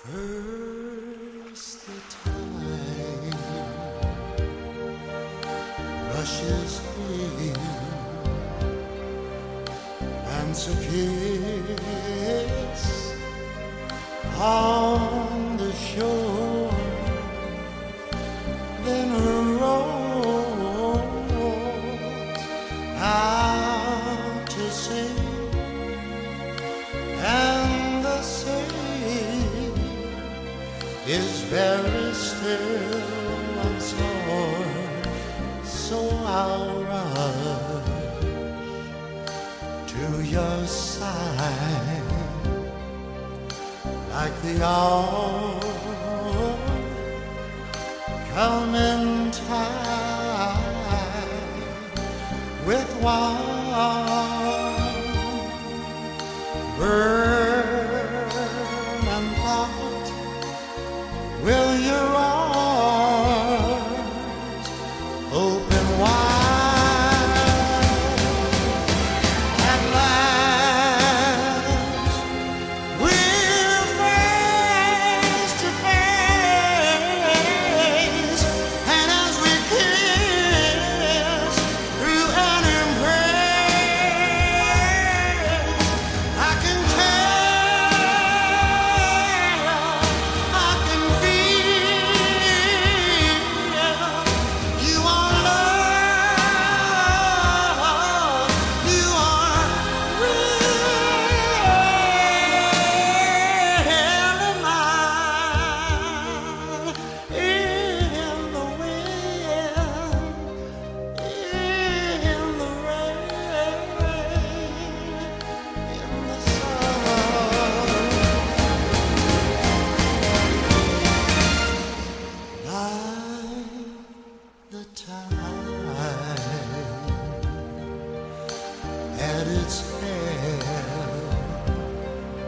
First the tide rushes in and a kiss on the shore, then rolls out to sea, and the sea is very still once more. So I'll rush to your side like the all-coming tide with one burning thought. Will your arms open wide? At last we're face to face, and as we kiss through an embrace, I can the tide at its head,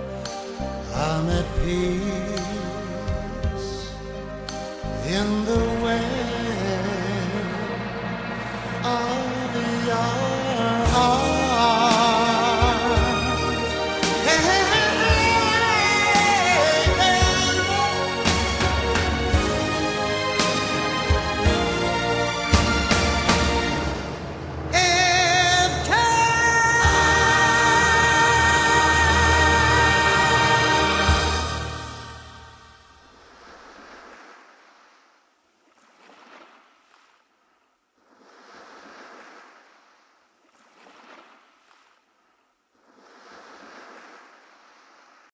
I'm at peace in the